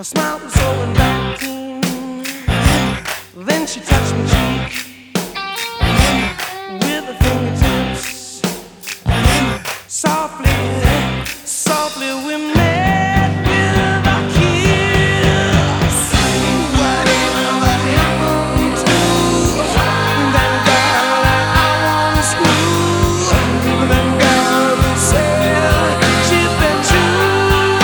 Her smile was so inviting. Then she touched my cheek with her fingertips. Softly, softly we met with a kiss. Whatever happened to that girl that I once knew? That girl who said she'd been true.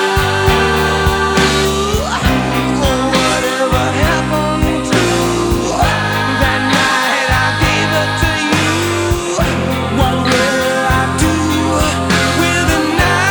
Whatever happened to that night I gave it to you? What will I do with it now?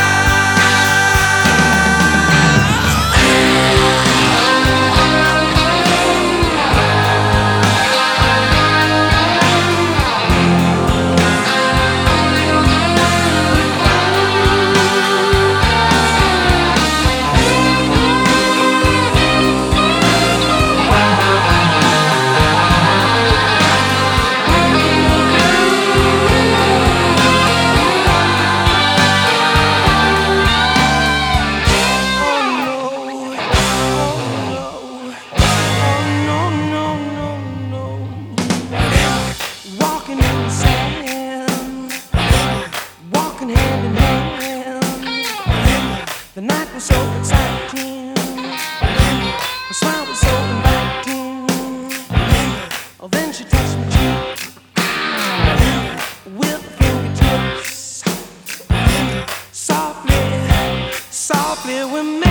Walking in the sand, walking hand in hand. The night was so exciting, her smile was so inviting. Oh, then she touched my cheek with her fingertips. Softly, softly we met.